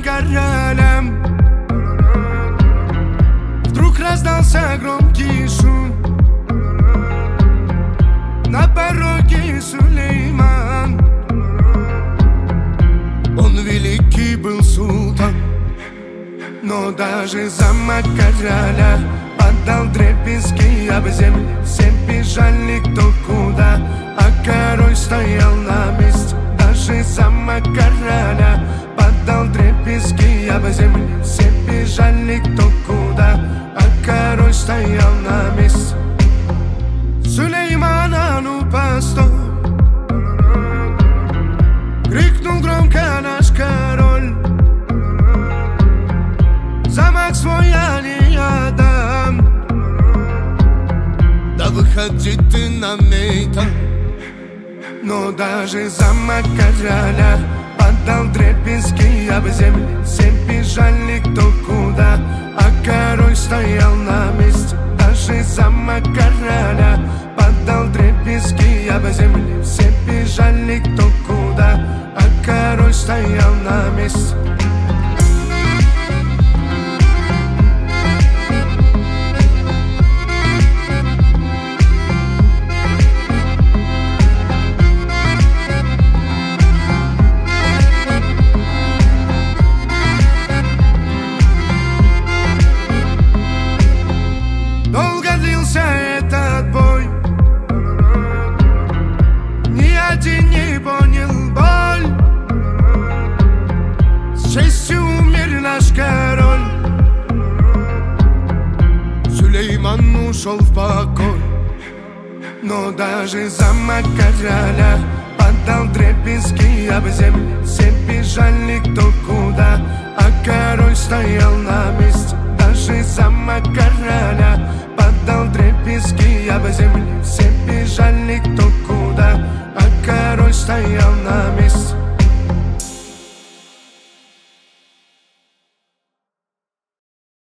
королем. Вдруг раздался громкий шум. На пороге Сулейман. Он великий был султан, но даже замок короля падал дребезги об землю. Все бежали кто куда, а король стоял на месте. Даже замок короля падал дребезги об землю. Все бежали кто куда, а король стоял на месте. Сулейман, а ну постой! Крикнул громко наш король. Замок свой я не отдам. Да выходи ты на мейдан. Но даже замок короля падал дребезги об землю. Все бежали кто куда, а король стоял на месте. Даже замок короля падал дребезги об землю. Все бежали кто куда, а король стоял на месте. Долго длился этот бой, ни один не понял боль. С честью умер наш король. Сулейман ушел в покой. Но даже замок короля падал дребезги об землю. Все бежали кто куда, а король стоял на месте. Даже замок короля падал дребезги об землю. Все бежали кто куда, а король стоял на месте.